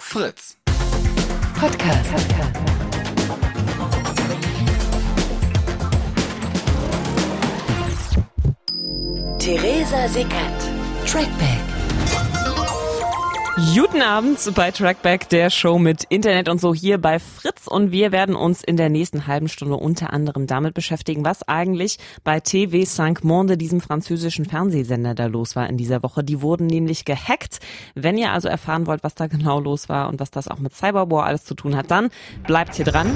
Fritz Podcast. Theresa Sickert. Trackback. Guten Abend bei Trackback, der Show mit Internet und so hier bei Fritz. Und wir werden uns in der nächsten halben Stunde unter anderem damit beschäftigen, was eigentlich bei TV5 Monde, diesem französischen Fernsehsender, da los war in dieser Woche. Die wurden nämlich gehackt. Wenn ihr also erfahren wollt, was da genau los war und was das auch mit Cyberwar alles zu tun hat, dann bleibt hier dran.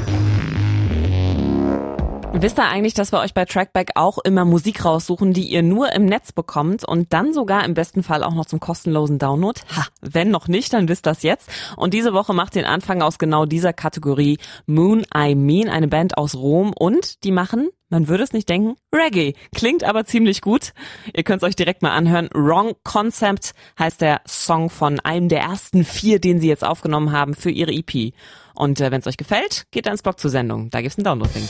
Wisst ihr eigentlich, dass wir euch bei Trackback auch immer Musik raussuchen, die ihr nur im Netz bekommt und dann sogar im besten Fall auch noch zum kostenlosen Download? Wenn noch nicht, dann wisst das jetzt. Und diese Woche macht den Anfang aus genau dieser Kategorie Moon I Mean, eine Band aus Rom, und die machen, man würde es nicht denken, Reggae. Klingt aber ziemlich gut. Ihr könnt es euch direkt mal anhören. Wrong Concept heißt der Song von einem der ersten 4, den sie jetzt aufgenommen haben für ihre EP. Und wenn es euch gefällt, geht ins Blog zur Sendung. Da gibt's einen Download-Link.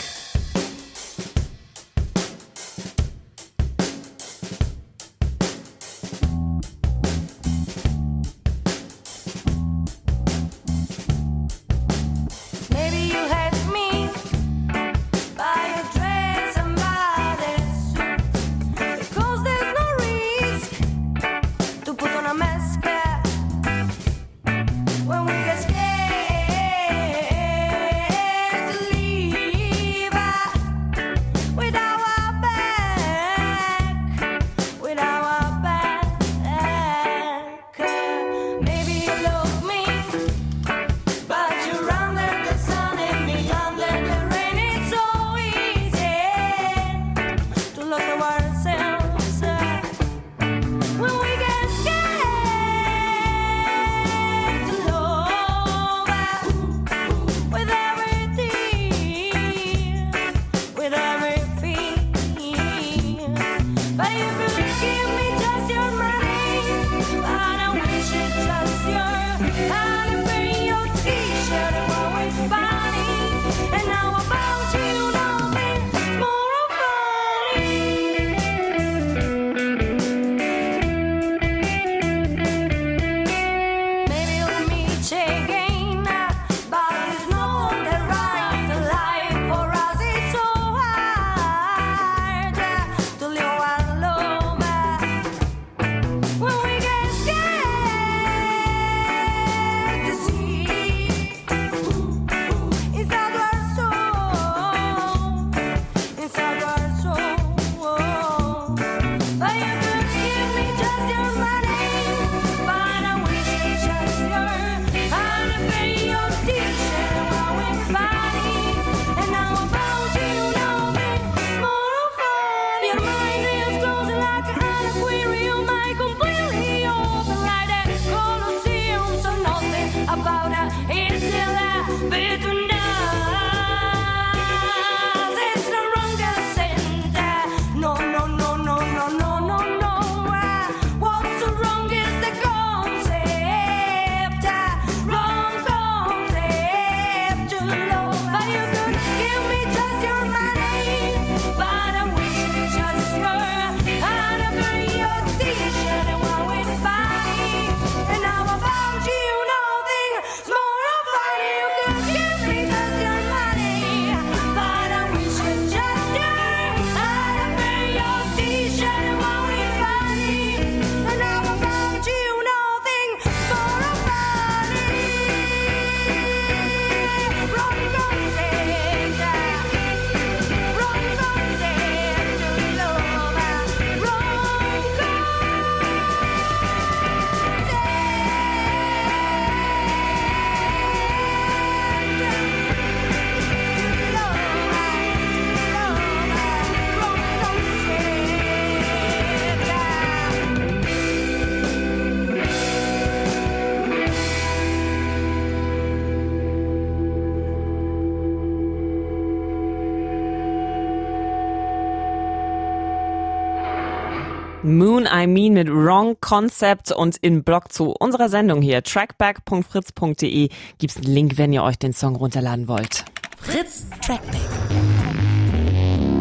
Moon I Mean mit Wrong Concept, und im Blog zu unserer Sendung hier, trackback.fritz.de, gibt's einen Link, wenn ihr euch den Song runterladen wollt. Fritz Trackback.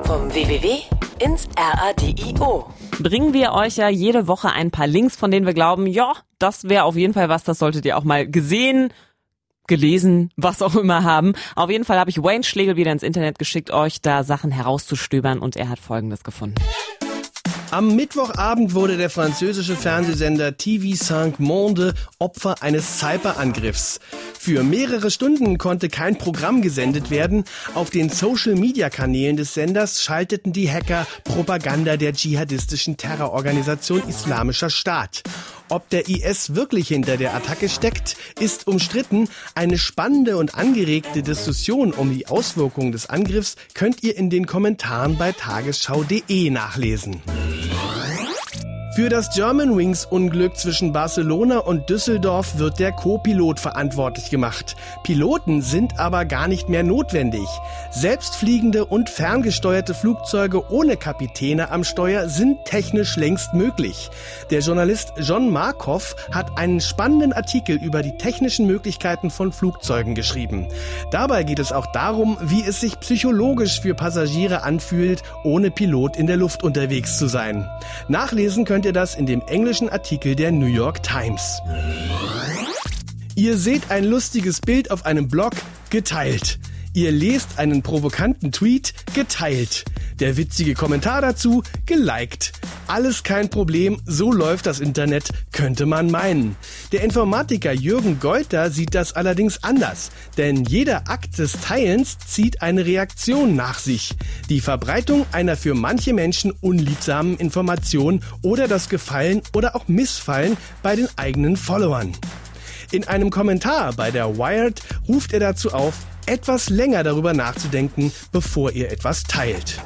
Vom www ins RADIO. Bringen wir euch ja jede Woche ein paar Links, von denen wir glauben, ja, das wäre auf jeden Fall was, das solltet ihr auch mal gesehen, gelesen, was auch immer haben. Auf jeden Fall habe ich Wayne Schlegel wieder ins Internet geschickt, euch da Sachen herauszustöbern, und er hat Folgendes gefunden. Am Mittwochabend wurde der französische Fernsehsender TV5 Monde Opfer eines Cyberangriffs. Für mehrere Stunden konnte kein Programm gesendet werden. Auf den Social-Media-Kanälen des Senders schalteten die Hacker Propaganda der dschihadistischen Terrororganisation Islamischer Staat. Ob der IS wirklich hinter der Attacke steckt, ist umstritten. Eine spannende und angeregte Diskussion um die Auswirkungen des Angriffs könnt ihr in den Kommentaren bei tagesschau.de nachlesen. Für das Germanwings-Unglück zwischen Barcelona und Düsseldorf wird der Co-Pilot verantwortlich gemacht. Piloten sind aber gar nicht mehr notwendig. Selbstfliegende und ferngesteuerte Flugzeuge ohne Kapitäne am Steuer sind technisch längst möglich. Der Journalist John Markov hat einen spannenden Artikel über die technischen Möglichkeiten von Flugzeugen geschrieben. Dabei geht es auch darum, wie es sich psychologisch für Passagiere anfühlt, ohne Pilot in der Luft unterwegs zu sein. Nachlesen könnt ihr das in dem englischen Artikel der New York Times. Ihr seht ein lustiges Bild auf einem Blog, geteilt. Ihr lest einen provokanten Tweet, geteilt. Der witzige Kommentar dazu, geliked. Alles kein Problem, so läuft das Internet, könnte man meinen. Der Informatiker Jürgen Golter sieht das allerdings anders, denn jeder Akt des Teilens zieht eine Reaktion nach sich. Die Verbreitung einer für manche Menschen unliebsamen Information oder das Gefallen oder auch Missfallen bei den eigenen Followern. In einem Kommentar bei der Wired ruft er dazu auf, etwas länger darüber nachzudenken, bevor ihr etwas teilt.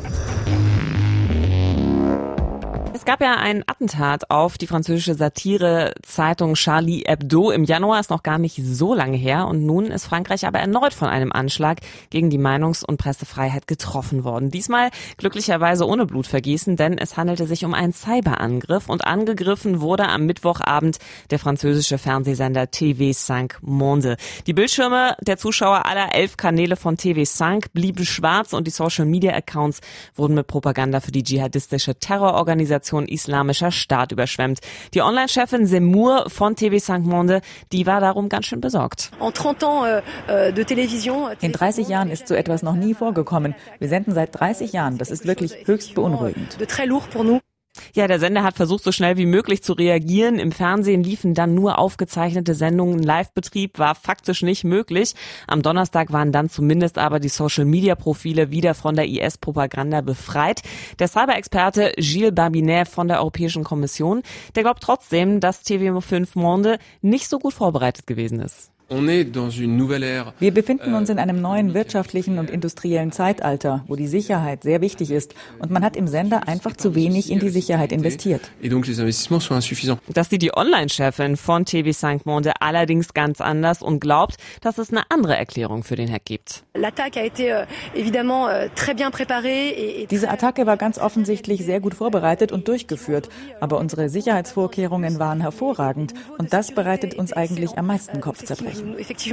Es gab ja ein Attentat auf die französische Satire-Zeitung Charlie Hebdo im Januar, ist noch gar nicht so lange her, und nun ist Frankreich aber erneut von einem Anschlag gegen die Meinungs- und Pressefreiheit getroffen worden. Diesmal glücklicherweise ohne Blutvergießen, denn es handelte sich um einen Cyberangriff, und angegriffen wurde am Mittwochabend der französische Fernsehsender TV5 Monde. Die Bildschirme der Zuschauer aller 11 Kanäle von TV5 blieben schwarz und die Social-Media-Accounts wurden mit Propaganda für die dschihadistische Terrororganisation Islamischer Staat überschwemmt. Die Online-Chefin Zemmour von TV5 Monde, die war darum ganz schön besorgt. In 30 Jahren ist so etwas noch nie vorgekommen. Wir senden seit 30 Jahren. Das ist wirklich höchst beunruhigend. Ja, der Sender hat versucht, so schnell wie möglich zu reagieren. Im Fernsehen liefen dann nur aufgezeichnete Sendungen. Live-Betrieb war faktisch nicht möglich. Am Donnerstag waren dann zumindest aber die Social-Media-Profile wieder von der IS-Propaganda befreit. Der Cyber-Experte Gilles Babinet von der Europäischen Kommission, der glaubt trotzdem, dass TV5 Monde nicht so gut vorbereitet gewesen ist. Wir befinden uns in einem neuen wirtschaftlichen und industriellen Zeitalter, wo die Sicherheit sehr wichtig ist. Und man hat im Sender einfach zu wenig in die Sicherheit investiert. Das sieht die Online-Chefin von TV5 Monde allerdings ganz anders und glaubt, dass es eine andere Erklärung für den Hack gibt. Diese Attacke war ganz offensichtlich sehr gut vorbereitet und durchgeführt. Aber unsere Sicherheitsvorkehrungen waren hervorragend. Und das bereitet uns eigentlich am meisten Kopfzerbrechen.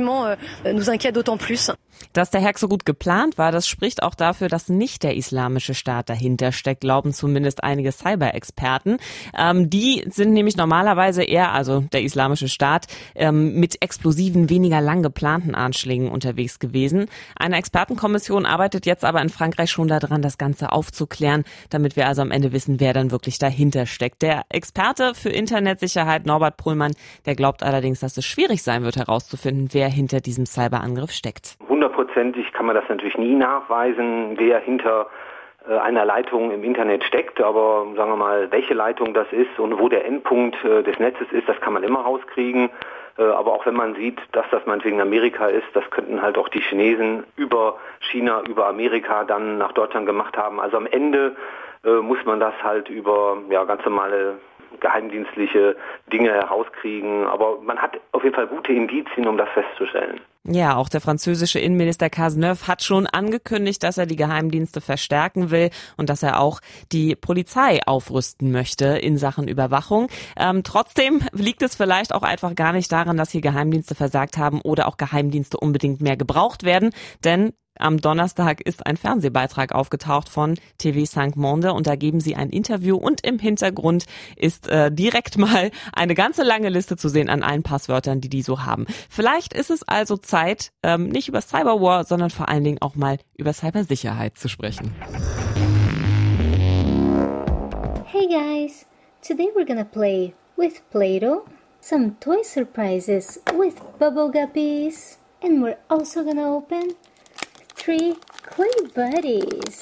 Dass der Hack so gut geplant war, das spricht auch dafür, dass nicht der Islamische Staat dahinter steckt, glauben zumindest einige Cyber-Experten. Die sind nämlich normalerweise eher, also der Islamische Staat, mit explosiven, weniger lang geplanten Anschlägen unterwegs gewesen. Eine Expertenkommission arbeitet jetzt aber in Frankreich schon daran, das Ganze aufzuklären, damit wir also am Ende wissen, wer dann wirklich dahinter steckt. Der Experte für Internetsicherheit Norbert Pohlmann, der glaubt allerdings, dass es schwierig sein wird, herauszufinden, wer hinter diesem Cyberangriff steckt. 100%ig kann man das natürlich nie nachweisen, wer hinter einer Leitung im Internet steckt, aber sagen wir mal, welche Leitung das ist und wo der Endpunkt des Netzes ist, das kann man immer rauskriegen. Aber auch wenn man sieht, dass das meinetwegen Amerika ist, das könnten halt auch die Chinesen über China, über Amerika dann nach Deutschland gemacht haben. Also am Ende muss man das halt über ganz normale geheimdienstliche Dinge herauskriegen. Aber man hat auf jeden Fall gute Indizien, um das festzustellen. Ja, auch der französische Innenminister Cazeneuve hat schon angekündigt, dass er die Geheimdienste verstärken will und dass er auch die Polizei aufrüsten möchte in Sachen Überwachung. Trotzdem liegt es vielleicht auch einfach gar nicht daran, dass hier Geheimdienste versagt haben oder auch Geheimdienste unbedingt mehr gebraucht werden, denn Am Donnerstag ist ein Fernsehbeitrag aufgetaucht von TV5 Monde und da geben sie ein Interview und im Hintergrund ist direkt mal eine ganze lange Liste zu sehen an allen Passwörtern, die so haben. Vielleicht ist es also Zeit, nicht über Cyberwar, sondern vor allen Dingen auch mal über Cybersicherheit zu sprechen. Hey guys, today we're gonna play with Play-Doh, some toy surprises with Bubble Guppies, and we're also gonna open 3 Clay Buddies.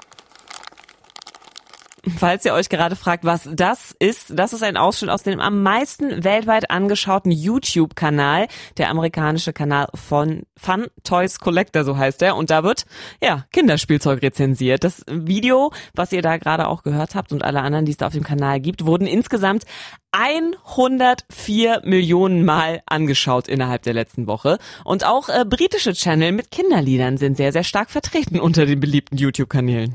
Falls ihr euch gerade fragt, was das ist ein Ausschnitt aus dem am meisten weltweit angeschauten YouTube-Kanal, der amerikanische Kanal von Fun Toys Collector, so heißt er. Und da wird, Kinderspielzeug rezensiert. Das Video, was ihr da gerade auch gehört habt und alle anderen, die es da auf dem Kanal gibt, wurden insgesamt 104 Millionen Mal angeschaut innerhalb der letzten Woche. Und auch britische Channel mit Kinderliedern sind sehr, sehr stark vertreten unter den beliebten YouTube-Kanälen.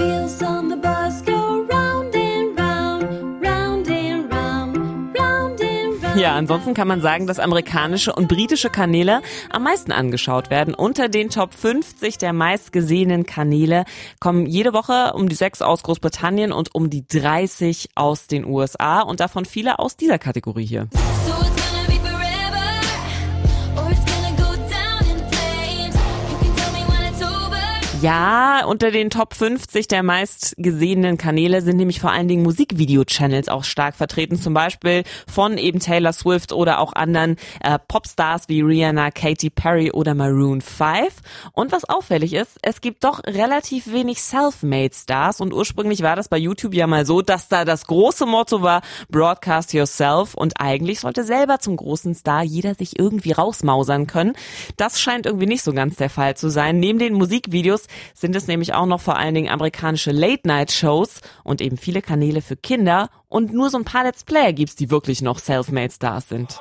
Ja, ansonsten kann man sagen, dass amerikanische und britische Kanäle am meisten angeschaut werden. Unter den Top 50 der meistgesehenen Kanäle kommen jede Woche um die 6 aus Großbritannien und um die 30 aus den USA und davon viele aus dieser Kategorie hier. Ja, unter den Top 50 der meistgesehenen Kanäle sind nämlich vor allen Dingen Musikvideo-Channels auch stark vertreten, zum Beispiel von eben Taylor Swift oder auch anderen Popstars wie Rihanna, Katy Perry oder Maroon 5. Und was auffällig ist, es gibt doch relativ wenig Self-Made-Stars und ursprünglich war das bei YouTube ja mal so, dass da das große Motto war, Broadcast Yourself und eigentlich sollte selber zum großen Star jeder sich irgendwie rausmausern können. Das scheint irgendwie nicht so ganz der Fall zu sein. Neben den Musikvideos sind es nämlich auch noch vor allen Dingen amerikanische Late-Night-Shows und eben viele Kanäle für Kinder und nur so ein paar Let's Player gibt's, die wirklich noch Self-Made-Stars sind.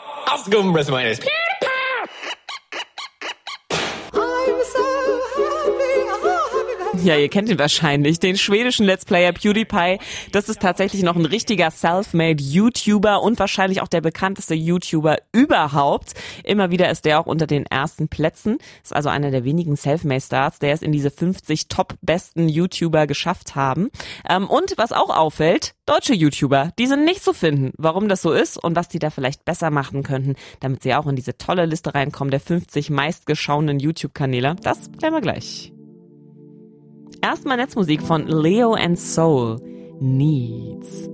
Ja, ihr kennt ihn wahrscheinlich, den schwedischen Let's Player PewDiePie. Das ist tatsächlich noch ein richtiger Self-Made YouTuber und wahrscheinlich auch der bekannteste YouTuber überhaupt. Immer wieder ist der auch unter den ersten Plätzen. Ist also einer der wenigen Self-Made-Stars, der es in diese 50 top-besten YouTuber geschafft haben. Und was auch auffällt, deutsche YouTuber, die sind nicht zu finden. Warum das so ist und was die da vielleicht besser machen könnten, damit sie auch in diese tolle Liste reinkommen der 50 meistgeschauenen YouTube-Kanäle, das klären wir gleich. Erstmal Netzmusik von Leo and Soul, Needs.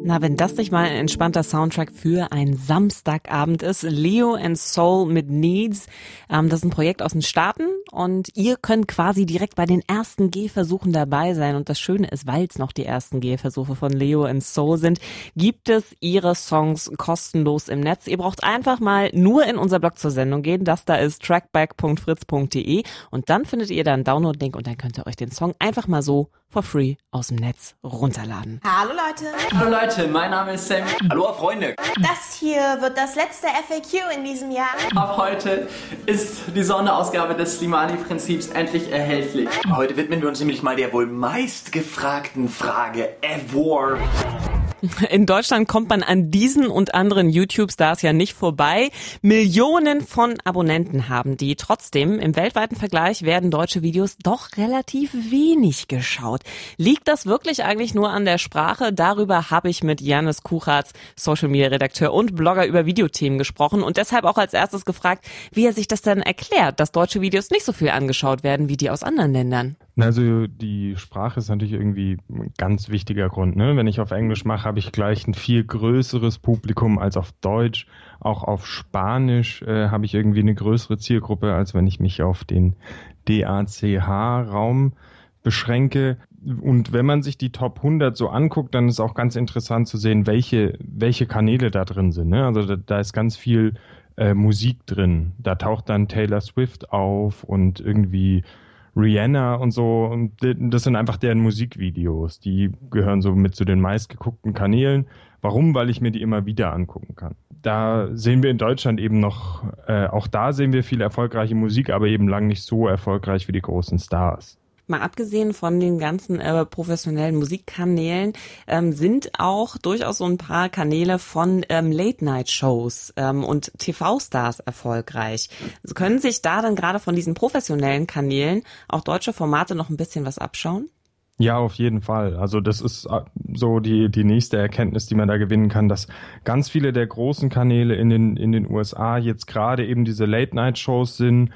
Na, wenn das nicht mal ein entspannter Soundtrack für einen Samstagabend ist. Leo and Soul mit Needs. Das ist ein Projekt aus den Staaten und ihr könnt quasi direkt bei den ersten Gehversuchen dabei sein. Und das Schöne ist, weil es noch die ersten Gehversuche von Leo and Soul sind, gibt es ihre Songs kostenlos im Netz. Ihr braucht einfach mal nur in unser Blog zur Sendung gehen. Das da ist trackback.fritz.de und dann findet ihr da einen Download-Link und dann könnt ihr euch den Song einfach mal so for free aus dem Netz runterladen. Hallo Leute. Hallo Leute, mein Name ist Sam. Hallo Freunde. Das hier wird das letzte FAQ in diesem Jahr. Ab heute ist die Sonderausgabe des Slimani-Prinzips endlich erhältlich. Heute widmen wir uns nämlich mal der wohl meistgefragten Frage ever. In Deutschland kommt man an diesen und anderen YouTube-Stars ja nicht vorbei. Millionen von Abonnenten haben die. Trotzdem, im weltweiten Vergleich werden deutsche Videos doch relativ wenig geschaut. Liegt das wirklich eigentlich nur an der Sprache? Darüber habe ich mit Janis Kuchatz, Social-Media-Redakteur und Blogger über Videothemen gesprochen und deshalb auch als erstes gefragt, wie er sich das denn erklärt, dass deutsche Videos nicht so viel angeschaut werden wie die aus anderen Ländern. Also die Sprache ist natürlich irgendwie ein ganz wichtiger Grund, ne? Wenn ich auf Englisch mache, habe ich gleich ein viel größeres Publikum als auf Deutsch. Auch auf Spanisch habe ich irgendwie eine größere Zielgruppe, als wenn ich mich auf den DACH-Raum beschränke. Und wenn man sich die Top 100 so anguckt, dann ist auch ganz interessant zu sehen, welche Kanäle da drin sind, ne? Also da ist ganz viel Musik drin. Da taucht dann Taylor Swift auf und irgendwie Rihanna und so, und das sind einfach deren Musikvideos, die gehören so mit zu den meistgeguckten Kanälen. Warum? Weil ich mir die immer wieder angucken kann. Da sehen wir in Deutschland eben noch, auch da sehen wir viel erfolgreiche Musik, aber eben lang nicht so erfolgreich wie die großen Stars. Mal abgesehen von den ganzen professionellen Musikkanälen sind auch durchaus so ein paar Kanäle von Late-Night-Shows und TV-Stars erfolgreich. Also können sich da dann gerade von diesen professionellen Kanälen auch deutsche Formate noch ein bisschen was abschauen? Ja, auf jeden Fall. Also das ist so die nächste Erkenntnis, die man da gewinnen kann, dass ganz viele der großen Kanäle in den USA jetzt gerade eben diese Late-Night-Shows sind,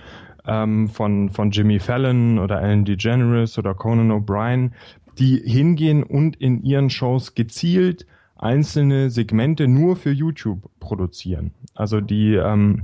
von Jimmy Fallon oder Ellen DeGeneres oder Conan O'Brien, die hingehen und in ihren Shows gezielt einzelne Segmente nur für YouTube produzieren. Also die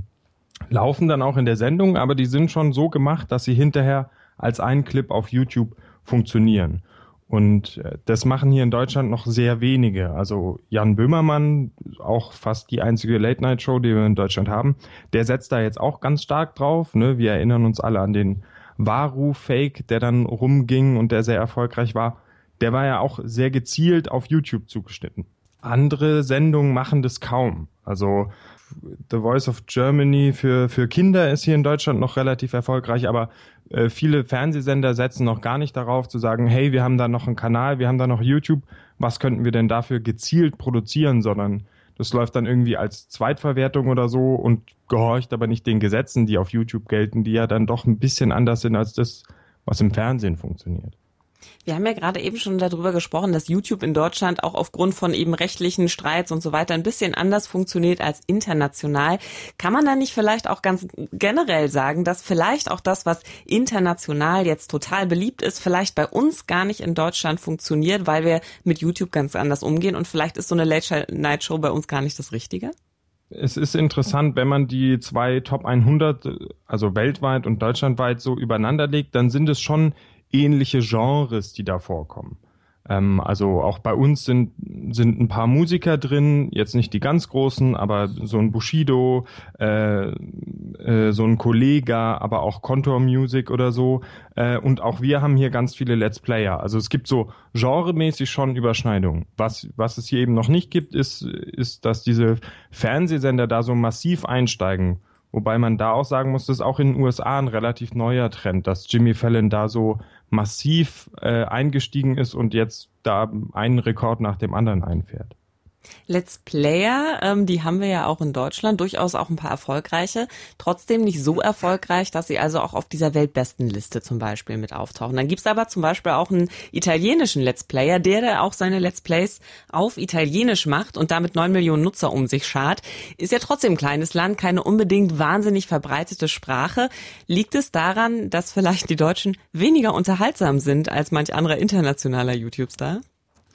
laufen dann auch in der Sendung, aber die sind schon so gemacht, dass sie hinterher als ein Clip auf YouTube funktionieren. Und das machen hier in Deutschland noch sehr wenige. Also Jan Böhmermann, auch fast die einzige Late-Night-Show, die wir in Deutschland haben, der setzt da jetzt auch ganz stark drauf. Ne? Wir erinnern uns alle an den Waru-Fake, der dann rumging und der sehr erfolgreich war. Der war ja auch sehr gezielt auf YouTube zugeschnitten. Andere Sendungen machen das kaum. Also The Voice of Germany für Kinder ist hier in Deutschland noch relativ erfolgreich, aber viele Fernsehsender setzen noch gar nicht darauf zu sagen, hey, wir haben da noch einen Kanal, wir haben da noch YouTube, was könnten wir denn dafür gezielt produzieren, sondern das läuft dann irgendwie als Zweitverwertung oder so und gehorcht aber nicht den Gesetzen, die auf YouTube gelten, die ja dann doch ein bisschen anders sind als das, was im Fernsehen funktioniert. Wir haben ja gerade eben schon darüber gesprochen, dass YouTube in Deutschland auch aufgrund von eben rechtlichen Streits und so weiter ein bisschen anders funktioniert als international. Kann man da nicht vielleicht auch ganz generell sagen, dass vielleicht auch das, was international jetzt total beliebt ist, vielleicht bei uns gar nicht in Deutschland funktioniert, weil wir mit YouTube ganz anders umgehen und vielleicht ist so eine Late-Night-Show bei uns gar nicht das Richtige? Es ist interessant, wenn man die zwei Top 100, also weltweit und deutschlandweit so übereinander legt, dann sind es schon ähnliche Genres, die da vorkommen. Also auch bei uns sind ein paar Musiker drin, jetzt nicht die ganz großen, aber so ein Bushido, so ein Kollega, aber auch Contour Music oder so. Und auch wir haben hier ganz viele Let's Player. Also es gibt so genremäßig schon Überschneidungen. Was es hier eben noch nicht gibt, ist, dass diese Fernsehsender da so massiv einsteigen. Wobei man da auch sagen muss, das ist auch in den USA ein relativ neuer Trend, dass Jimmy Fallon da so massiv eingestiegen ist und jetzt da einen Rekord nach dem anderen einfährt. Let's Player, die haben wir ja auch in Deutschland, durchaus auch ein paar erfolgreiche, trotzdem nicht so erfolgreich, dass sie also auch auf dieser Weltbestenliste zum Beispiel mit auftauchen. Dann gibt's aber zum Beispiel auch einen italienischen Let's Player, der auch seine Let's Plays auf Italienisch macht und damit 9 Millionen Nutzer um sich schart. Ist ja trotzdem ein kleines Land, keine unbedingt wahnsinnig verbreitete Sprache. Liegt es daran, dass vielleicht die Deutschen weniger unterhaltsam sind als manch anderer internationaler YouTube-Star?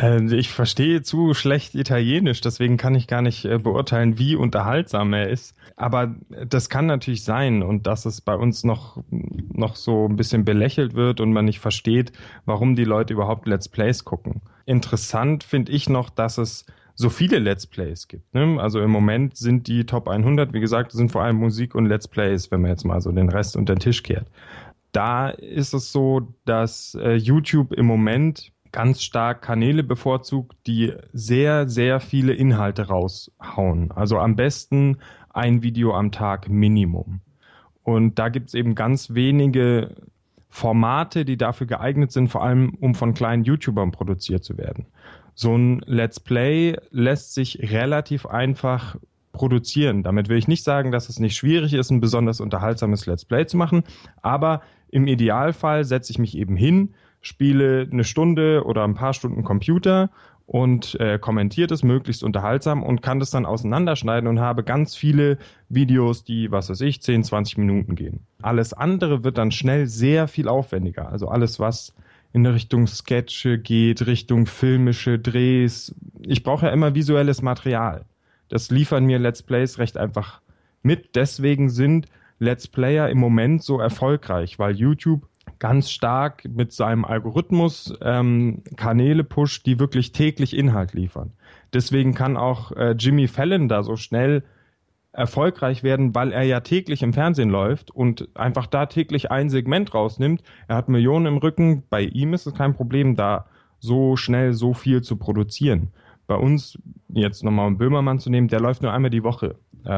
Ich verstehe zu schlecht Italienisch, deswegen kann ich gar nicht beurteilen, wie unterhaltsam er ist. Aber das kann natürlich sein und dass es bei uns noch so ein bisschen belächelt wird und man nicht versteht, warum die Leute überhaupt Let's Plays gucken. Interessant finde ich noch, dass es so viele Let's Plays gibt. Ne? Also im Moment sind die Top 100, wie gesagt, sind vor allem Musik und Let's Plays, wenn man jetzt mal so den Rest unter den Tisch kehrt. Da ist es so, dass YouTube im Moment ganz stark Kanäle bevorzugt, die sehr, sehr viele Inhalte raushauen. Also am besten ein Video am Tag Minimum. Und da gibt's eben ganz wenige Formate, die dafür geeignet sind, vor allem um von kleinen YouTubern produziert zu werden. So ein Let's Play lässt sich relativ einfach produzieren. Damit will ich nicht sagen, dass es nicht schwierig ist, ein besonders unterhaltsames Let's Play zu machen, aber im Idealfall setze ich mich eben hin, spiele eine Stunde oder ein paar Stunden Computer und kommentiert es möglichst unterhaltsam und kann das dann auseinanderschneiden und habe ganz viele Videos, die, 10, 20 Minuten gehen. Alles andere wird dann schnell sehr viel aufwendiger. Also alles, was in Richtung Sketche geht, Richtung filmische Drehs. Ich brauche ja immer visuelles Material. Das liefern mir Let's Plays recht einfach mit. Deswegen sind Let's Player im Moment so erfolgreich, weil YouTube ganz stark mit seinem Algorithmus Kanäle pusht, die wirklich täglich Inhalt liefern. Deswegen kann auch Jimmy Fallon da so schnell erfolgreich werden, weil er ja täglich im Fernsehen läuft und einfach da täglich ein Segment rausnimmt. Er hat Millionen im Rücken. Bei ihm ist es kein Problem, da so schnell so viel zu produzieren. Bei uns, jetzt nochmal einen Böhmermann zu nehmen, der läuft nur einmal die Woche.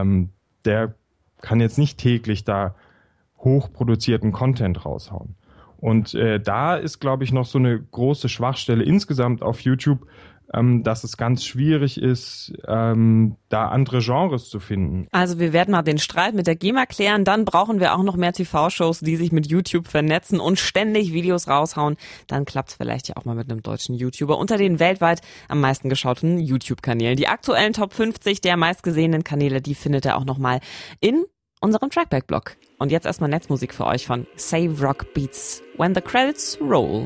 Der kann jetzt nicht täglich da hochproduzierten Content raushauen. Und da ist, glaube ich, noch so eine große Schwachstelle insgesamt auf YouTube, dass es ganz schwierig ist, da andere Genres zu finden. Also wir werden mal den Streit mit der GEMA klären, dann brauchen wir auch noch mehr TV-Shows, die sich mit YouTube vernetzen und ständig Videos raushauen. Dann klappt es vielleicht ja auch mal mit einem deutschen YouTuber unter den weltweit am meisten geschauten YouTube-Kanälen. Die aktuellen Top 50 der meistgesehenen Kanäle, die findet ihr auch nochmal in unserem Trackback-Blog. Und jetzt erstmal Netzmusik für euch von Save Rock Beats. When the Credits Roll.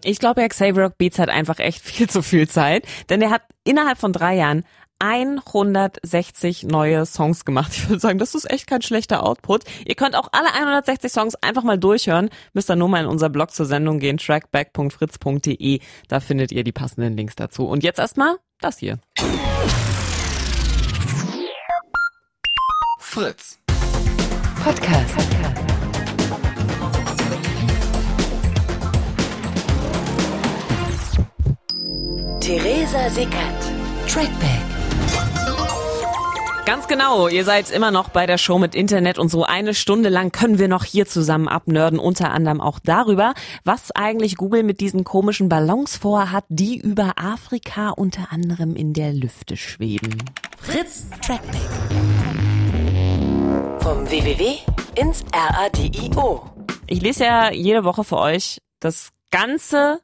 Ich glaube, Xavier Rock Beats hat einfach echt viel zu viel Zeit, denn er hat innerhalb von 3 Jahren 160 neue Songs gemacht. Ich würde sagen, das ist echt kein schlechter Output. Ihr könnt auch alle 160 Songs einfach mal durchhören. Müsst ihr nur mal in unser Blog zur Sendung gehen, trackback.fritz.de. Da findet ihr die passenden Links dazu. Und jetzt erstmal das hier. Fritz Podcast. Theresa Sickert, Trackback. Ganz genau, ihr seid immer noch bei der Show mit Internet und so 1 Stunde lang können wir noch hier zusammen abnörden, unter anderem auch darüber, was eigentlich Google mit diesen komischen Ballons vorhat, die über Afrika unter anderem in der Lüfte schweben. Fritz Trackback. Vom www ins RADIO. Ich lese ja jede Woche für euch das ganze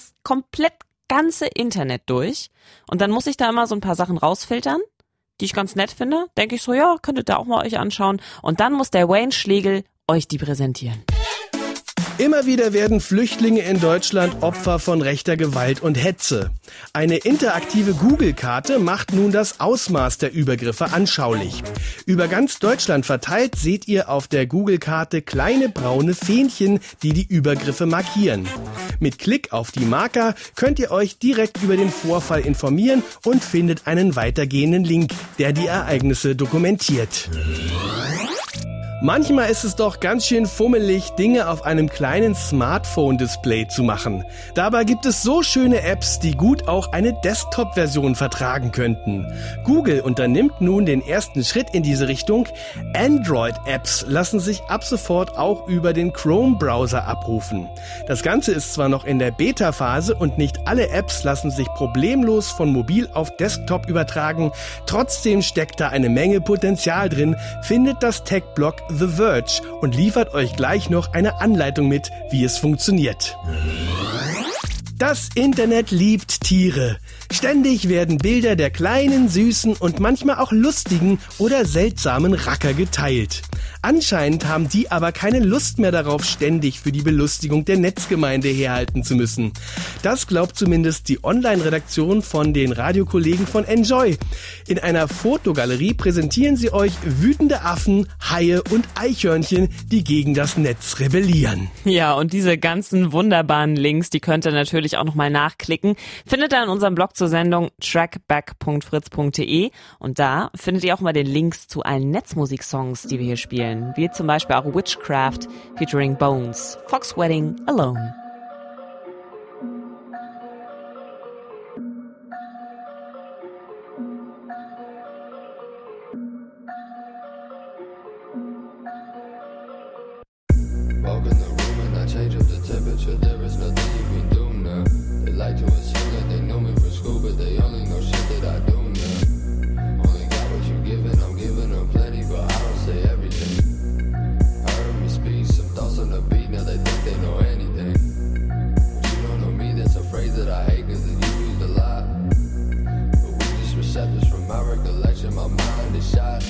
Internet durch und dann muss ich da immer so ein paar Sachen rausfiltern, die ich ganz nett finde. Denke ich so, ja, könntet ihr auch mal euch anschauen. Und dann muss der Wayne Schlegel euch die präsentieren. Immer wieder werden Flüchtlinge in Deutschland Opfer von rechter Gewalt und Hetze. Eine interaktive Google-Karte macht nun das Ausmaß der Übergriffe anschaulich. Über ganz Deutschland verteilt seht ihr auf der Google-Karte kleine braune Fähnchen, die die Übergriffe markieren. Mit Klick auf die Marker könnt ihr euch direkt über den Vorfall informieren und findet einen weitergehenden Link, der die Ereignisse dokumentiert. Manchmal ist es doch ganz schön fummelig, Dinge auf einem kleinen Smartphone-Display zu machen. Dabei gibt es so schöne Apps, die gut auch eine Desktop-Version vertragen könnten. Google unternimmt nun den ersten Schritt in diese Richtung. Android-Apps lassen sich ab sofort auch über den Chrome-Browser abrufen. Das Ganze ist zwar noch in der Beta-Phase und nicht alle Apps lassen sich problemlos von mobil auf Desktop übertragen, trotzdem steckt da eine Menge Potenzial drin, findet das Tech-Blog The Verge und liefert euch gleich noch eine Anleitung mit, wie es funktioniert. Das Internet liebt Tiere. Ständig werden Bilder der kleinen, süßen und manchmal auch lustigen oder seltsamen Racker geteilt. Anscheinend haben die aber keine Lust mehr darauf, ständig für die Belustigung der Netzgemeinde herhalten zu müssen. Das glaubt zumindest die Online-Redaktion von den Radiokollegen von Enjoy. In einer Fotogalerie präsentieren sie euch wütende Affen, Haie und Eichhörnchen, die gegen das Netz rebellieren. Ja, und diese ganzen wunderbaren Links, die könnt ihr natürlich auch nochmal nachklicken. Findet ihr in unserem Blog zur Sendung trackback.fritz.de und da findet ihr auch mal den Links zu allen Netzmusiksongs, die wir hier spielen, wie zum Beispiel auch Witchcraft featuring Bones, Fox Wedding, Alone. Walk in the room and I change up the temperature. There is nothing you can do now. They like to assume that they know me from school, but they only know shit that I do now. Only got what you giving, I'm giving them plenty, but I don't say everything. Heard me speak some thoughts on the beat, now they think they know anything. But you don't know me, that's a phrase that I hate, cause it's used a lot. But we just receptors from my recollection, my mind is shot.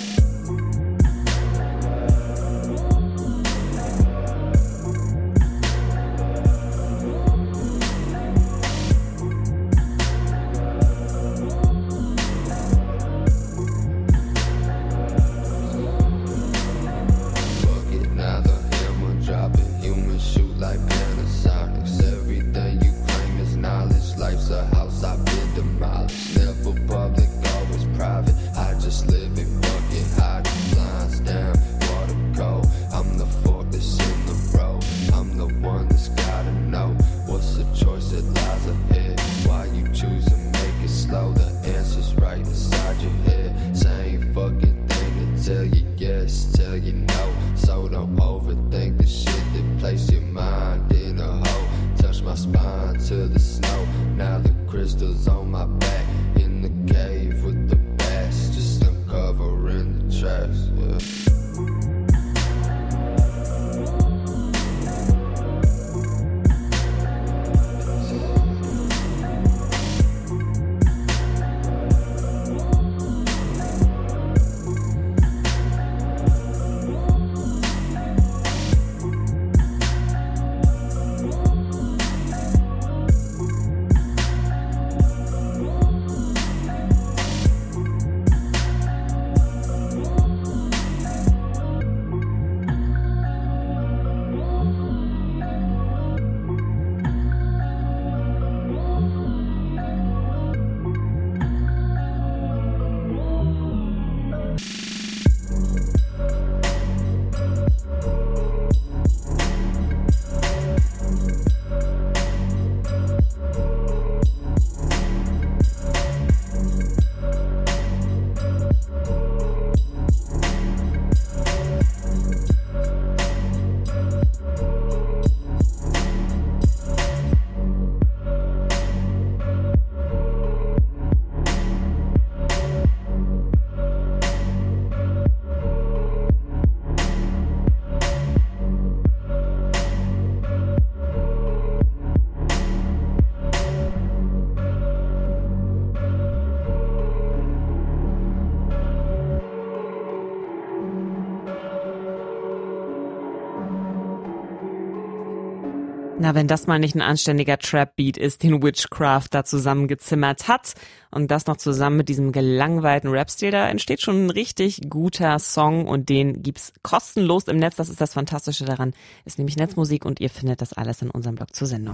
Na, wenn das mal nicht ein anständiger Trap-Beat ist, den Witchcraft da zusammengezimmert hat und das noch zusammen mit diesem gelangweilten Rap-Stil, da entsteht schon ein richtig guter Song und den gibt's kostenlos im Netz. Das ist das Fantastische daran, ist nämlich Netzmusik und ihr findet das alles in unserem Blog zur Sendung.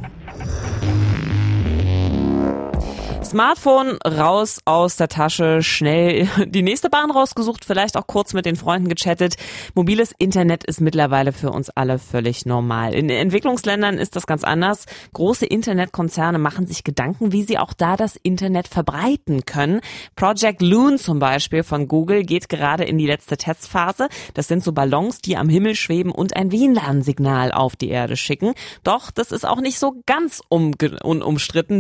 Smartphone raus aus der Tasche, schnell die nächste Bahn rausgesucht, vielleicht auch kurz mit den Freunden gechattet. Mobiles Internet ist mittlerweile für uns alle völlig normal. In Entwicklungsländern ist das ganz anders. Große Internetkonzerne machen sich Gedanken, wie sie auch da das Internet verbreiten können. Project Loon zum Beispiel von Google geht gerade in die letzte Testphase. Das sind so Ballons, die am Himmel schweben und ein WLAN-Signal auf die Erde schicken. Doch das ist auch nicht so ganz unumstritten,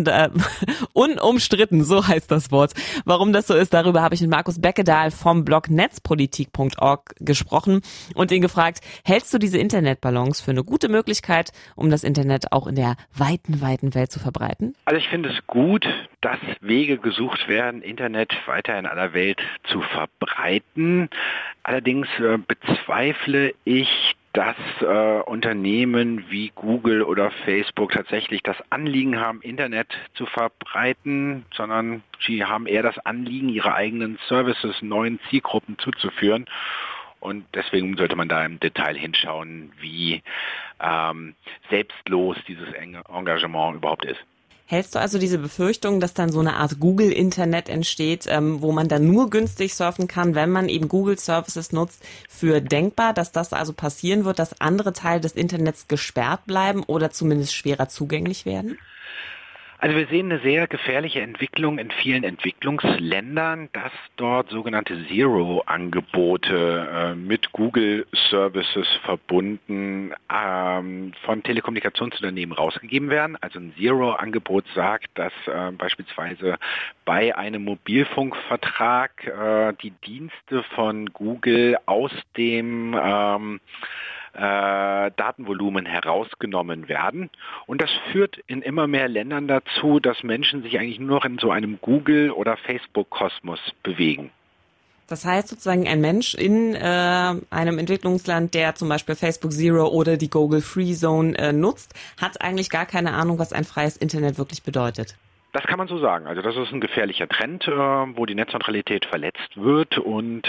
so heißt das Wort. Warum das so ist, darüber habe ich mit Markus Beckedahl vom Blog netzpolitik.org gesprochen und ihn gefragt, hältst du diese Internetballons für eine gute Möglichkeit, um das Internet auch in der weiten Welt zu verbreiten? Also ich finde es gut, dass Wege gesucht werden, Internet weiter in aller Welt zu verbreiten. Allerdings bezweifle ich, dass Unternehmen wie Google oder Facebook tatsächlich das Anliegen haben, Internet zu verbreiten, sondern sie haben eher das Anliegen, ihre eigenen Services neuen Zielgruppen zuzuführen. Und deswegen sollte man da im Detail hinschauen, wie selbstlos dieses Engagement überhaupt ist. Hältst du also diese Befürchtung, dass dann so eine Art Google-Internet entsteht, wo man dann nur günstig surfen kann, wenn man eben Google-Services nutzt, für denkbar, dass das also passieren wird, dass andere Teile des Internets gesperrt bleiben oder zumindest schwerer zugänglich werden? Also wir sehen eine sehr gefährliche Entwicklung in vielen Entwicklungsländern, dass dort sogenannte Zero-Angebote mit Google-Services verbunden von Telekommunikationsunternehmen rausgegeben werden. Also ein Zero-Angebot sagt, dass beispielsweise bei einem Mobilfunkvertrag die Dienste von Google aus dem Datenvolumen herausgenommen werden. Und das führt in immer mehr Ländern dazu, dass Menschen sich eigentlich nur noch in so einem Google- oder Facebook-Kosmos bewegen. Das heißt sozusagen, ein Mensch in einem Entwicklungsland, der zum Beispiel Facebook Zero oder die Google Free Zone nutzt, hat eigentlich gar keine Ahnung, was ein freies Internet wirklich bedeutet. Das kann man so sagen. Also das ist ein gefährlicher Trend, wo die Netzneutralität verletzt wird und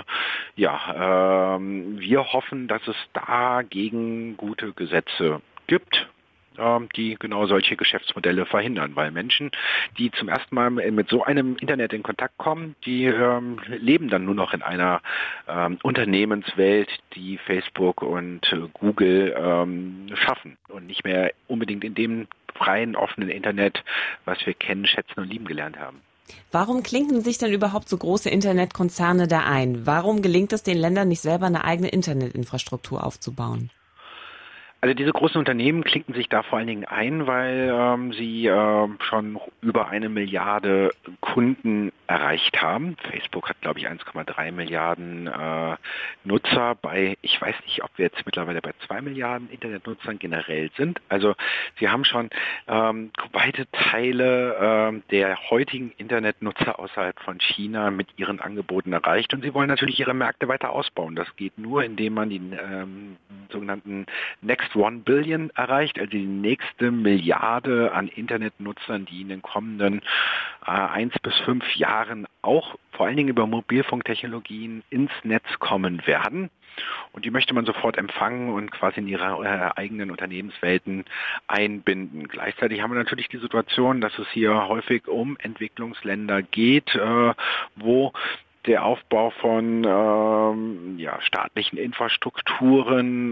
wir hoffen, dass es dagegen gute Gesetze gibt, die genau solche Geschäftsmodelle verhindern, weil Menschen, die zum ersten Mal mit so einem Internet in Kontakt kommen, die leben dann nur noch in einer Unternehmenswelt, die Facebook und Google schaffen und nicht mehr unbedingt in dem freien, offenen Internet, was wir kennen, schätzen und lieben gelernt haben. Warum klinken sich denn überhaupt so große Internetkonzerne da ein? Warum gelingt es den Ländern nicht selber, eine eigene Internetinfrastruktur aufzubauen? Also diese großen Unternehmen klinken sich da vor allen Dingen ein, weil sie schon über 1 Milliarde Kunden erreicht haben. Facebook hat, glaube ich, 1,3 Milliarden Nutzer. Ich weiß nicht, ob wir jetzt mittlerweile bei 2 Milliarden Internetnutzern generell sind. Also sie haben schon weite Teile der heutigen Internetnutzer außerhalb von China mit ihren Angeboten erreicht. Und sie wollen natürlich ihre Märkte weiter ausbauen. Das geht nur, indem man die sogenannten Next 1 Billion erreicht, also die nächste Milliarde an Internetnutzern, die in den kommenden 1 bis 5 Jahren auch vor allen Dingen über Mobilfunktechnologien ins Netz kommen werden. Und die möchte man sofort empfangen und quasi in ihre eigenen Unternehmenswelten einbinden. Gleichzeitig haben wir natürlich die Situation, dass es hier häufig um Entwicklungsländer geht, wo der Aufbau von staatlichen Infrastrukturen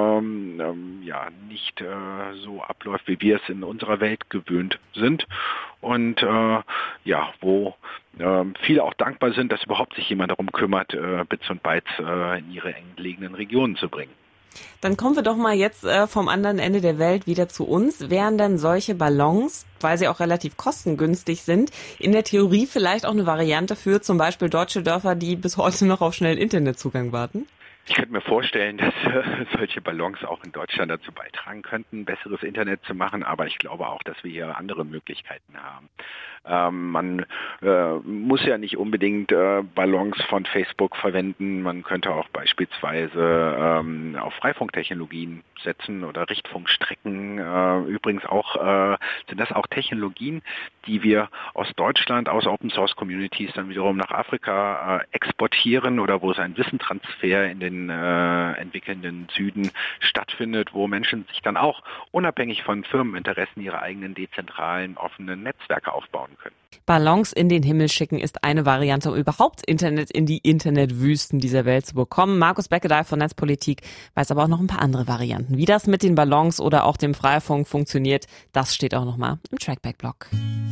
nicht so abläuft, wie wir es in unserer Welt gewöhnt sind und wo viele auch dankbar sind, dass überhaupt sich jemand darum kümmert, Bits und Bytes in ihre eng gelegenen Regionen zu bringen. Dann kommen wir doch mal jetzt vom anderen Ende der Welt wieder zu uns. Wären denn solche Ballons, weil sie auch relativ kostengünstig sind, in der Theorie vielleicht auch eine Variante für zum Beispiel deutsche Dörfer, die bis heute noch auf schnellen Internetzugang warten? Ich könnte mir vorstellen, dass solche Ballons auch in Deutschland dazu beitragen könnten, besseres Internet zu machen, aber ich glaube auch, dass wir hier andere Möglichkeiten haben. Man muss ja nicht unbedingt Ballons von Facebook verwenden. Man könnte auch beispielsweise auf Freifunktechnologien setzen oder Richtfunkstrecken. Übrigens auch sind das auch Technologien, die wir aus Deutschland, aus Open Source Communities dann wiederum nach Afrika exportieren oder wo es ein Wissenstransfer in den entwickelnden Süden stattfindet, wo Menschen sich dann auch unabhängig von Firmeninteressen ihre eigenen dezentralen, offenen Netzwerke aufbauen können. Ballons in den Himmel schicken ist eine Variante, um überhaupt Internet in die Internetwüsten dieser Welt zu bekommen. Markus Beckedahl von Netzpolitik weiß aber auch noch ein paar andere Varianten. Wie das mit den Ballons oder auch dem Freifunk funktioniert, das steht auch nochmal im Trackback-Blog.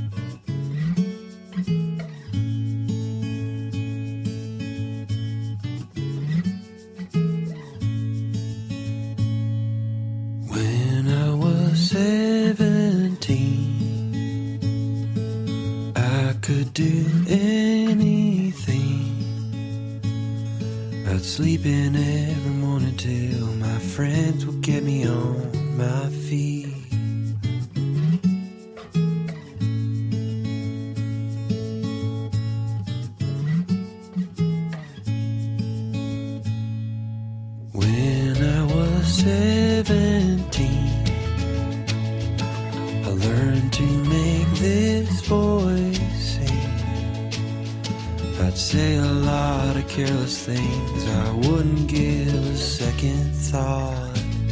When I was 17, I could do anything. I'd sleep in every morning till my friends would get me on my feet. When I was 17, I learned to make this voice sing. I'd say a lot of careless things I wouldn't give a second thought.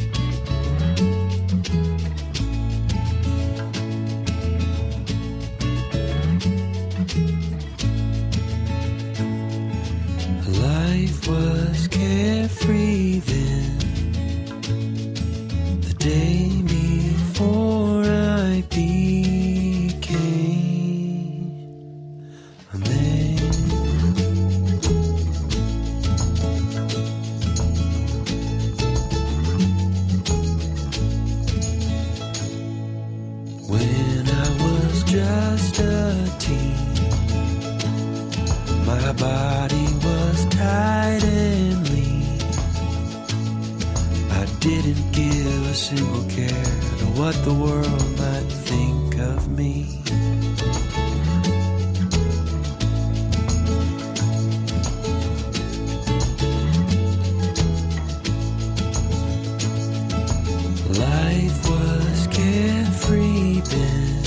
Life was carefree then, the day before I became a man. When I was just a teen, my body was tight and lean. I didn't give a single care to what the world might think of me. Life was carefree then,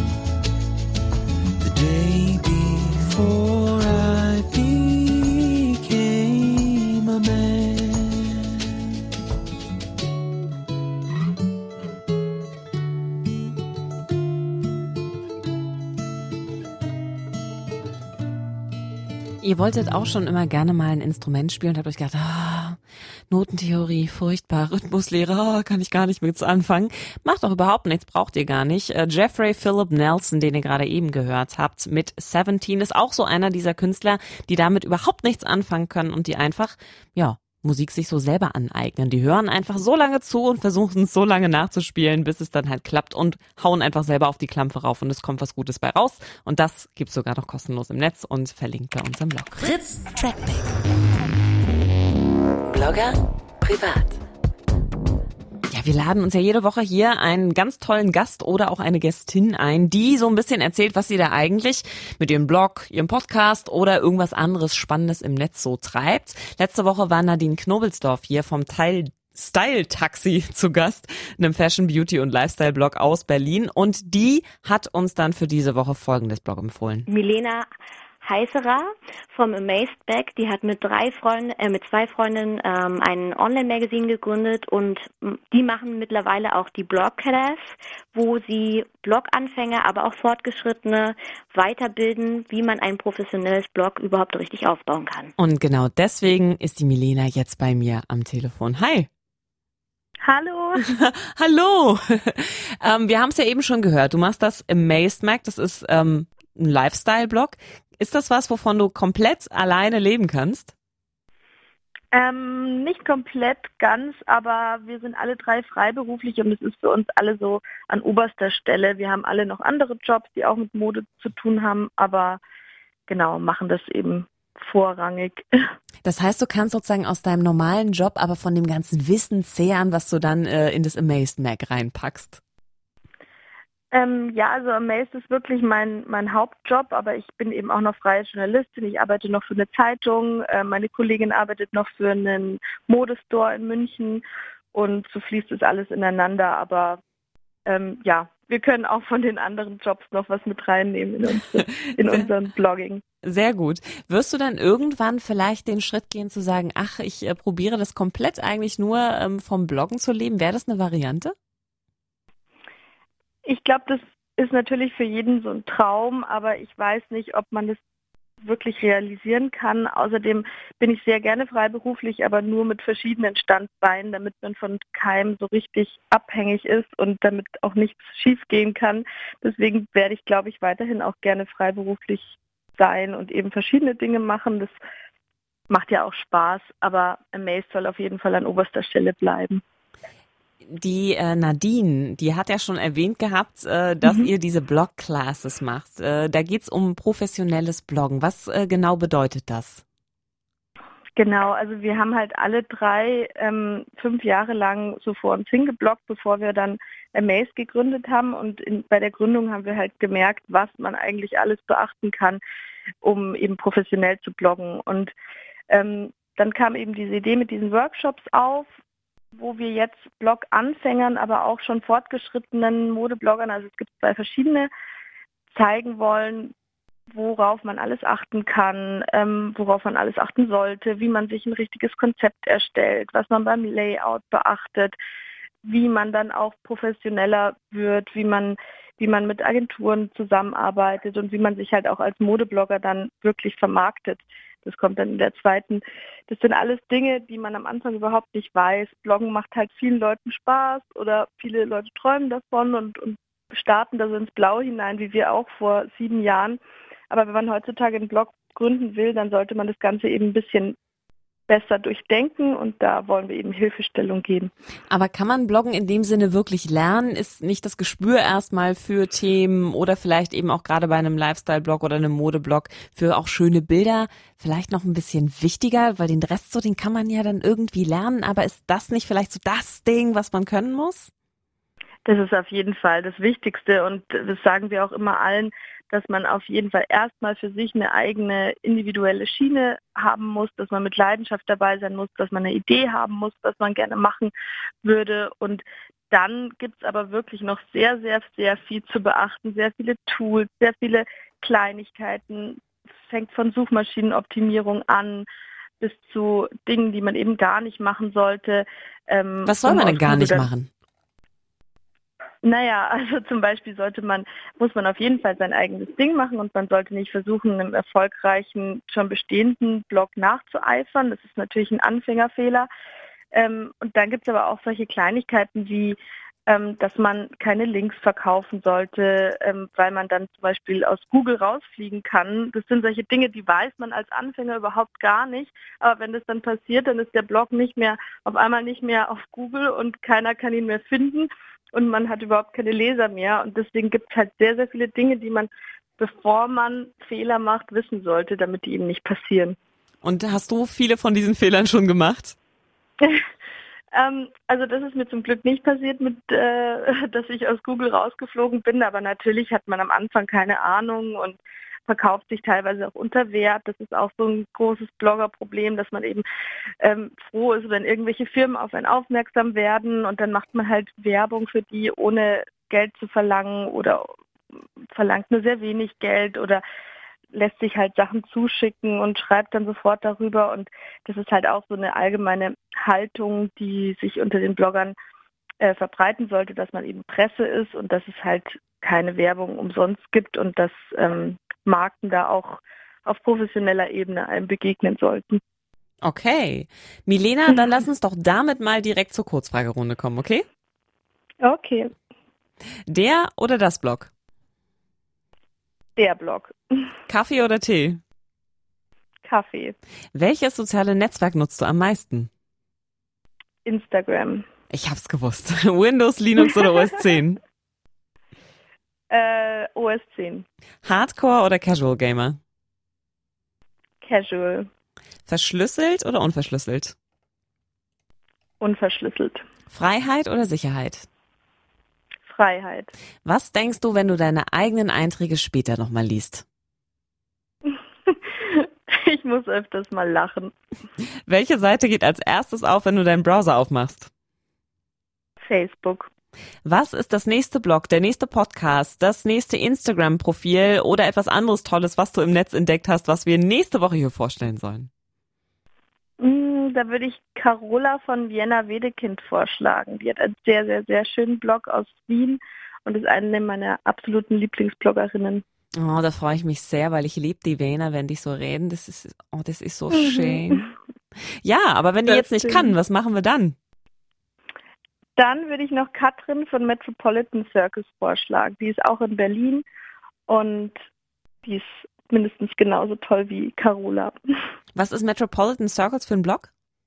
the day before I became a man. Ihr wolltet auch schon immer gerne mal ein Instrument spielen und habt euch gedacht, Notentheorie, furchtbar, Rhythmuslehrer, kann ich gar nicht mit anfangen. Macht doch überhaupt nichts, braucht ihr gar nicht. Jeffrey Philip Nelson, den ihr gerade eben gehört habt, mit 17, ist auch so einer dieser Künstler, die damit überhaupt nichts anfangen können und die einfach, Musik sich so selber aneignen. Die hören einfach so lange zu und versuchen es so lange nachzuspielen, bis es dann halt klappt und hauen einfach selber auf die Klampfe rauf und es kommt was Gutes bei raus. Und das gibt's sogar noch kostenlos im Netz und verlinkt bei uns im Blog. Fritz Trackback. Blogger privat. Ja, wir laden uns ja jede Woche hier einen ganz tollen Gast oder auch eine Gästin ein, die so ein bisschen erzählt, was sie da eigentlich mit ihrem Blog, ihrem Podcast oder irgendwas anderes Spannendes im Netz so treibt. Letzte Woche war Nadine Knobelsdorf hier vom Style Taxi zu Gast, einem Fashion, Beauty und Lifestyle Blog aus Berlin, und die hat uns dann für diese Woche folgendes Blog empfohlen. Milena Heißerer vom Amazed Bag, die hat mit zwei Freundinnen ein Online-Magazin gegründet und die machen mittlerweile auch die Blog-Class, wo sie Blog-Anfänger, aber auch Fortgeschrittene weiterbilden, wie man ein professionelles Blog überhaupt richtig aufbauen kann. Und genau deswegen ist die Milena jetzt bei mir am Telefon. Hi! Hallo! Hallo! Wir haben es ja eben schon gehört, du machst das Amazed Mag, das ist ein Lifestyle-Blog. Ist das was, wovon du komplett alleine leben kannst? Nicht komplett, ganz, aber wir sind alle drei freiberuflich und es ist für uns alle so an oberster Stelle. Wir haben alle noch andere Jobs, die auch mit Mode zu tun haben, aber genau, machen das eben vorrangig. Das heißt, du kannst sozusagen aus deinem normalen Job aber von dem ganzen Wissen zehren, was du dann in das Amazed Mag reinpackst. Ja, also Amazed ist wirklich mein Hauptjob, aber ich bin eben auch noch freie Journalistin. Ich arbeite noch für eine Zeitung, meine Kollegin arbeitet noch für einen Modestore in München und so fließt es alles ineinander. Aber ja, wir können auch von den anderen Jobs noch was mit reinnehmen in unserem Blogging. Sehr gut. Wirst du dann irgendwann vielleicht den Schritt gehen zu sagen, ach, ich probiere das komplett eigentlich nur vom Bloggen zu leben? Wäre das eine Variante? Ich glaube, das ist natürlich für jeden so ein Traum, aber ich weiß nicht, ob man das wirklich realisieren kann. Außerdem bin ich sehr gerne freiberuflich, aber nur mit verschiedenen Standbeinen, damit man von keinem so richtig abhängig ist und damit auch nichts schiefgehen kann. Deswegen werde ich, glaube ich, weiterhin auch gerne freiberuflich sein und eben verschiedene Dinge machen. Das macht ja auch Spaß, aber Amazed soll auf jeden Fall an oberster Stelle bleiben. Die Nadine, die hat ja schon erwähnt gehabt, dass ihr diese Blog-Classes macht. Da geht's um professionelles Bloggen. Was genau bedeutet das? Genau, also wir haben halt alle drei 5 Jahre lang so vor uns hingebloggt, bevor wir dann Amazed gegründet haben. Und bei der Gründung haben wir halt gemerkt, was man eigentlich alles beachten kann, um eben professionell zu bloggen. Und dann kam eben diese Idee mit diesen Workshops auf, wo wir jetzt Blog-Anfängern, aber auch schon fortgeschrittenen Modebloggern, also es gibt 2 verschiedene, zeigen wollen, worauf man alles achten kann, worauf man alles achten sollte, wie man sich ein richtiges Konzept erstellt, was man beim Layout beachtet, wie man dann auch professioneller wird, wie man mit Agenturen zusammenarbeitet und wie man sich halt auch als Modeblogger dann wirklich vermarktet. Das kommt dann in der 2. Das sind alles Dinge, die man am Anfang überhaupt nicht weiß. Bloggen macht halt vielen Leuten Spaß oder viele Leute träumen davon und starten da so ins Blaue hinein, wie wir auch vor 7 Jahren. Aber wenn man heutzutage einen Blog gründen will, dann sollte man das Ganze eben ein bisschen besser durchdenken und da wollen wir eben Hilfestellung geben. Aber kann man Bloggen in dem Sinne wirklich lernen? Ist nicht das Gespür erstmal für Themen oder vielleicht eben auch gerade bei einem Lifestyle-Blog oder einem Modeblog für auch schöne Bilder vielleicht noch ein bisschen wichtiger? Weil den Rest so, den kann man ja dann irgendwie lernen, aber ist das nicht vielleicht so das Ding, was man können muss? Das ist auf jeden Fall das Wichtigste und das sagen wir auch immer allen, dass man auf jeden Fall erstmal für sich eine eigene individuelle Schiene haben muss, dass man mit Leidenschaft dabei sein muss, dass man eine Idee haben muss, was man gerne machen würde. Und dann gibt es aber wirklich noch sehr, sehr, sehr viel zu beachten, sehr viele Tools, sehr viele Kleinigkeiten. Es fängt von Suchmaschinenoptimierung an bis zu Dingen, die man eben gar nicht machen sollte. Was soll man denn gar nicht machen? Naja, also zum Beispiel muss man auf jeden Fall sein eigenes Ding machen und man sollte nicht versuchen, einem erfolgreichen, schon bestehenden Blog nachzueifern. Das ist natürlich ein Anfängerfehler. Und dann gibt es aber auch solche Kleinigkeiten wie, dass man keine Links verkaufen sollte, weil man dann zum Beispiel aus Google rausfliegen kann. Das sind solche Dinge, die weiß man als Anfänger überhaupt gar nicht. Aber wenn das dann passiert, dann ist der Blog auf einmal nicht mehr auf Google und keiner kann ihn mehr finden. Und man hat überhaupt keine Leser mehr. Und deswegen gibt es halt sehr, sehr viele Dinge, die man, bevor man Fehler macht, wissen sollte, damit die eben nicht passieren. Und hast du viele von diesen Fehlern schon gemacht? Also das ist mir zum Glück nicht passiert, dass ich aus Google rausgeflogen bin. Aber natürlich hat man am Anfang keine Ahnung und verkauft sich teilweise auch unter Wert. Das ist auch so ein großes Bloggerproblem, dass man eben froh ist, wenn irgendwelche Firmen auf einen aufmerksam werden und dann macht man halt Werbung für die, ohne Geld zu verlangen oder verlangt nur sehr wenig Geld oder lässt sich halt Sachen zuschicken und schreibt dann sofort darüber. Und das ist halt auch so eine allgemeine Haltung, die sich unter den Bloggern verbreiten sollte, dass man eben Presse ist und dass es halt keine Werbung umsonst gibt und dass Marken da auch auf professioneller Ebene einem begegnen sollten. Okay. Milena, dann lass uns doch damit mal direkt zur Kurzfragerunde kommen, okay? Okay. Der oder das Blog? Der Blog. Kaffee oder Tee? Kaffee. Welches soziale Netzwerk nutzt du am meisten? Instagram. Ich hab's gewusst. Windows, Linux oder OS 10? OS 10. Hardcore oder Casual Gamer? Casual. Verschlüsselt oder unverschlüsselt? Unverschlüsselt. Freiheit oder Sicherheit? Freiheit. Was denkst du, wenn du deine eigenen Einträge später nochmal liest? Ich muss öfters mal lachen. Welche Seite geht als erstes auf, wenn du deinen Browser aufmachst? Facebook. Was ist das nächste Blog, der nächste Podcast, das nächste Instagram-Profil oder etwas anderes Tolles, was du im Netz entdeckt hast, was wir nächste Woche hier vorstellen sollen? Da würde ich Carola von Vienna Wedekind vorschlagen. Die hat einen sehr, sehr, sehr schönen Blog aus Wien und ist eine meiner absoluten Lieblingsbloggerinnen. Oh, da freue ich mich sehr, weil ich liebe die Vienna, wenn die so reden. Das ist so schön. Ja, aber wenn die jetzt nicht kann, was machen wir dann? Dann würde ich noch Katrin von Metropolitan Circus vorschlagen. Die ist auch in Berlin und die ist mindestens genauso toll wie Carola. Was ist Metropolitan Circus für ein Blog?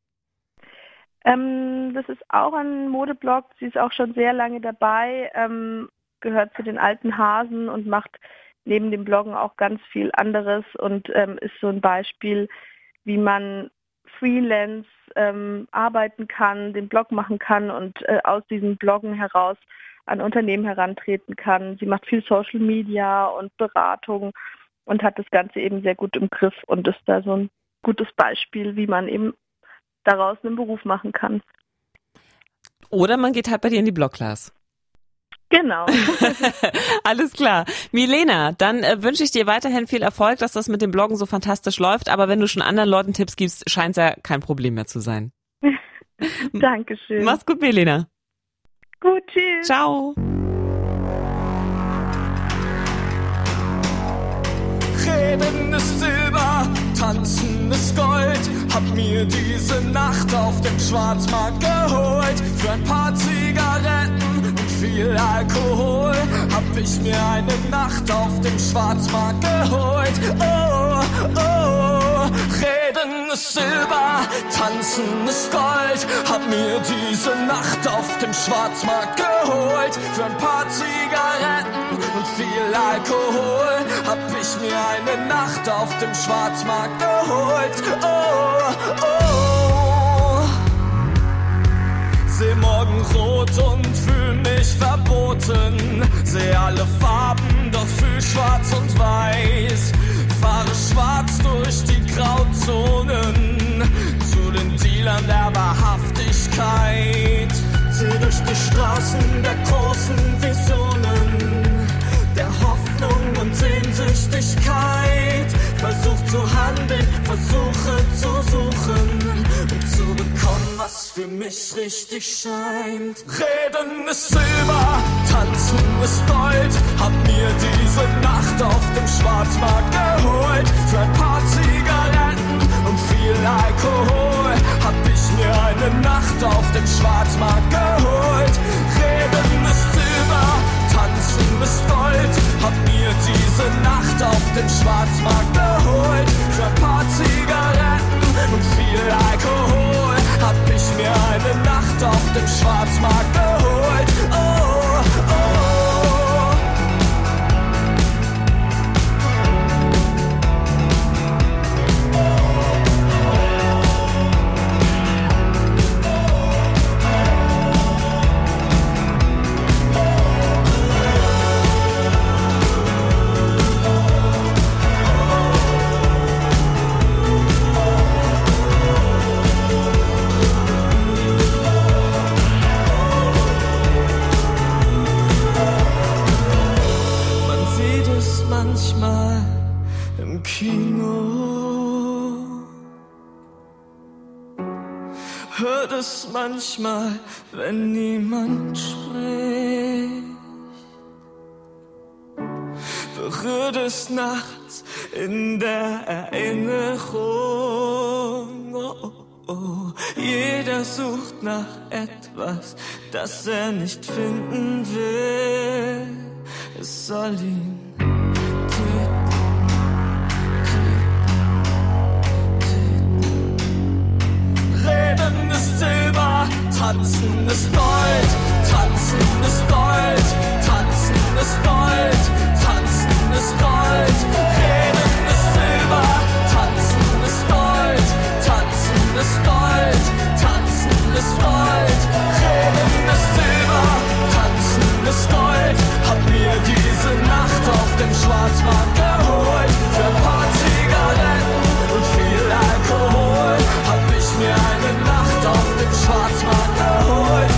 Das ist auch ein Modeblog. Sie ist auch schon sehr lange dabei, gehört zu den alten Hasen und macht neben dem Bloggen auch ganz viel anderes und ist so ein Beispiel, wie man Freelance arbeiten kann, den Blog machen kann und aus diesen Bloggen heraus an Unternehmen herantreten kann. Sie macht viel Social Media und Beratung und hat das Ganze eben sehr gut im Griff und ist da so ein gutes Beispiel, wie man eben daraus einen Beruf machen kann. Oder man geht halt bei dir in die Blog-Class. Genau. Alles klar. Milena, dann wünsche ich dir weiterhin viel Erfolg, dass das mit dem Bloggen so fantastisch läuft. Aber wenn du schon anderen Leuten Tipps gibst, scheint es ja kein Problem mehr zu sein. Dankeschön. Mach's gut, Milena. Gut, tschüss. Ciao. Reden ist Silber, tanzen ist Gold. Hab mir diese Nacht auf dem Schwarzmarkt geholt. Für ein paar Zigaretten und viel Alkohol hab ich mir eine Nacht auf dem Schwarzmarkt geholt. Oh, oh, reden ist Silber, tanzen ist Gold. Hab mir diese Nacht auf dem Schwarzmarkt geholt. Für ein paar Zigaretten und viel Alkohol hab ich mir eine Nacht auf dem Schwarzmarkt geholt. Oh, oh. Seh morgenrot und fühl mich verboten. Seh alle Farben, doch fühl schwarz und weiß. Fahre schwarz durch die Grauzonen zu den Dealern der Wahrhaftigkeit. Zieh durch die Straßen der großen Visionen, der Hoffnung und Sehnsüchtigkeit. Versuch zu handeln, versuche zu suchen und zu bekommen, was für mich richtig scheint. Reden ist Silber, tanzen ist Gold. Hab mir diese Nacht auf dem Schwarzmarkt geholt. Für ein paar Zigaretten und viel Alkohol hab ich mir eine Nacht auf dem Schwarzmarkt geholt. Reden ist Silber, tanzen ist Gold. Hab mir diese Nacht auf dem Schwarzmarkt geholt. Für ein paar Zigaretten und viel Alkohol hab ich mir eine Nacht auf dem Schwarzmarkt geholt. Oh, oh. Manchmal im Kino, hört es manchmal, wenn niemand spricht, berührt es nachts in der Erinnerung. Oh, oh, oh. Jeder sucht nach etwas, das er nicht finden will. Es soll ihn Reden ist Silber, tanzen ist Gold, tanzen ist Gold, tanzen ist Gold, tanzen ist Gold. Reden ist Silber, tanzen ist Gold, tanzen ist Gold, tanzen ist Gold. Reden ist Silber, tanzen ist Gold. dem Schwarzmarkt geholt. Für ein paar Zigaretten und viel Alkohol hab ich mir eine Nacht auf dem Schwarzmarkt geholt.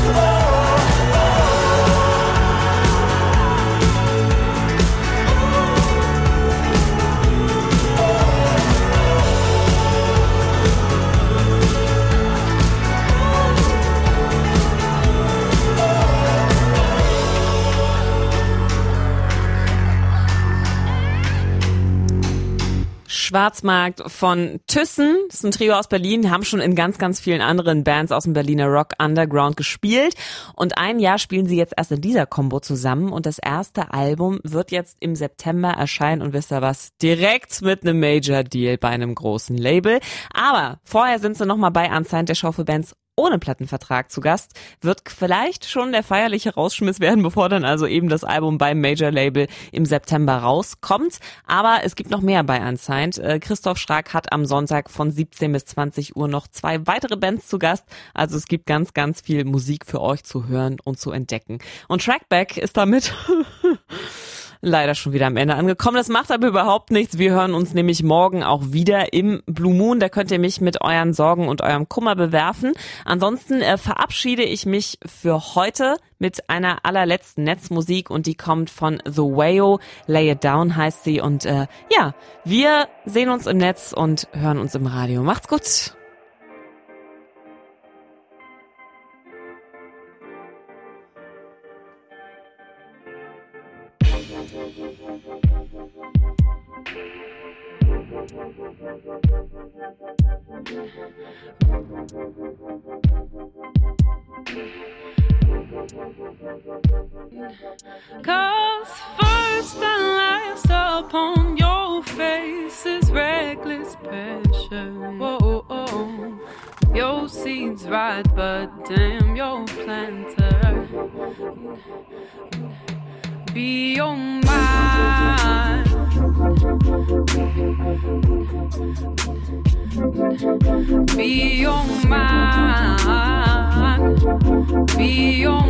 Schwarzmarkt von Thyssen. Das ist ein Trio aus Berlin, die haben schon in ganz, ganz vielen anderen Bands aus dem Berliner Rock Underground gespielt. Und ein Jahr spielen sie jetzt erst in dieser Kombo zusammen. Und das erste Album wird jetzt im September erscheinen. Und wisst ihr was? Direkt mit einem Major Deal bei einem großen Label. Aber vorher sind sie nochmal bei Unsigned, der Show für Bands ohne Plattenvertrag zu Gast. Wird vielleicht schon der feierliche Rausschmiss werden, bevor dann also eben das Album beim Major Label im September rauskommt. Aber es gibt noch mehr bei Unsigned. Christoph Schrag hat am Sonntag von 17 bis 20 Uhr noch 2 weitere Bands zu Gast. Also es gibt ganz, ganz viel Musik für euch zu hören und zu entdecken. Und Trackback ist damit leider schon wieder am Ende angekommen. Das macht aber überhaupt nichts. Wir hören uns nämlich morgen auch wieder im Blue Moon. Da könnt ihr mich mit euren Sorgen und eurem Kummer bewerfen. Ansonsten verabschiede ich mich für heute mit einer allerletzten Netzmusik und die kommt von The Wayo. Lay It Down heißt sie. Und ja, wir sehen uns im Netz und hören uns im Radio. Macht's gut. Cause first and last upon your face is reckless pressure. Whoa, oh. Your seed's right, but damn your planter. Be your mind. Be your mind. Be your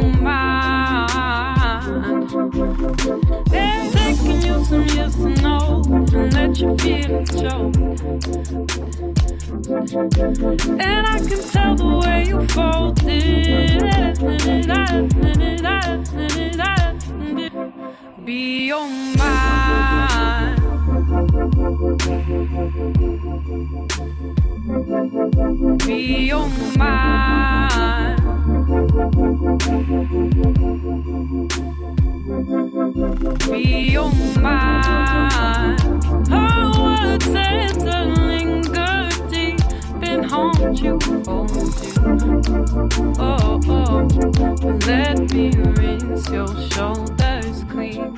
mind. They're taking you some years to know and let you feel it show. And I can tell the way you fold it. Be your mind. Be your mind. Be your mind. Her words that linger deep and haunt you, hold you. Oh, oh. Let me rinse your shoulders clean.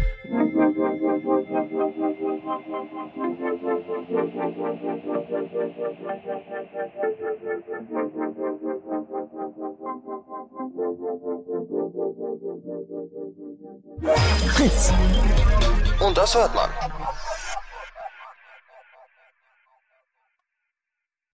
Fritz. Und das hört man.